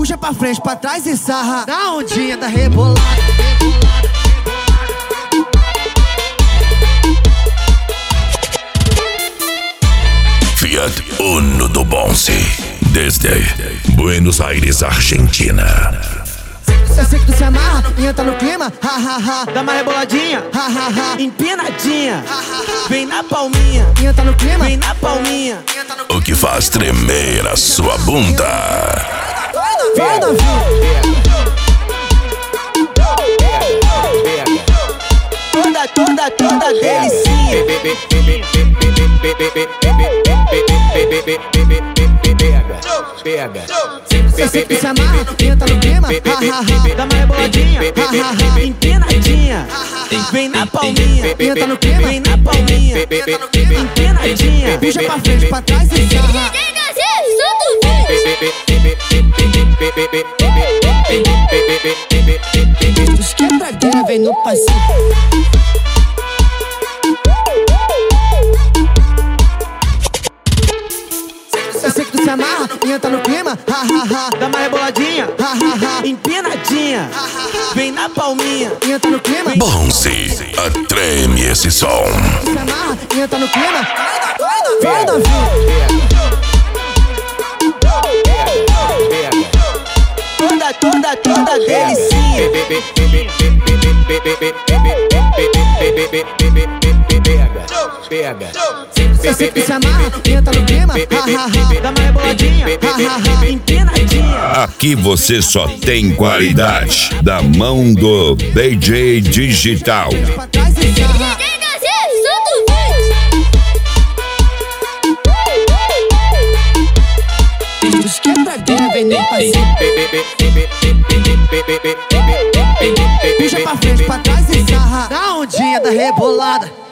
puxa pra frente, pra trás e sarra na ondinha da rebolada. Fiat Uno do Bonzi, desde Buenos Aires, Argentina. Eu sei que tu se amarra e entra no clima, ha ha ha. Dá uma reboladinha, ha ha ha. Empinadinha, ha ha ha. Vem na palminha, entra no clima, vem na palminha. O que faz tremer a sua bunda. Vai novinho. Toda delicinha. Pega. Eu sei que tu se amarra, entra no clima, ha ha ha. Dá uma reboladinha, ha ha ha. Empinadinha, vem na palminha, entra no clima, vem na palminha. Empinadinha, puxa pra frente, pra trás e sarra. Os quebradeiros vem no passinho. Eu sei que tu se amarra e entra no clima, ha ha ha. Dá uma reboladinha, ha ha ha. Empinadinha, vem na palminha, entra no clima. Bonzi, treme esse som. Tu se amarra e entra no clima. Vai novinho. Toda delicinha. Pega. Eu sei que tu se amarra e entra no clima, ha ha ha. Dá uma reboladinha, ha ha ha. Empinadinha. Aqui você só tem qualidade da mão do DJ Digital. Pra trás e sarra. Os quebradeiros vem no passinho. Puxa pra frente, pra trás e sarra na ondinha da rebolada.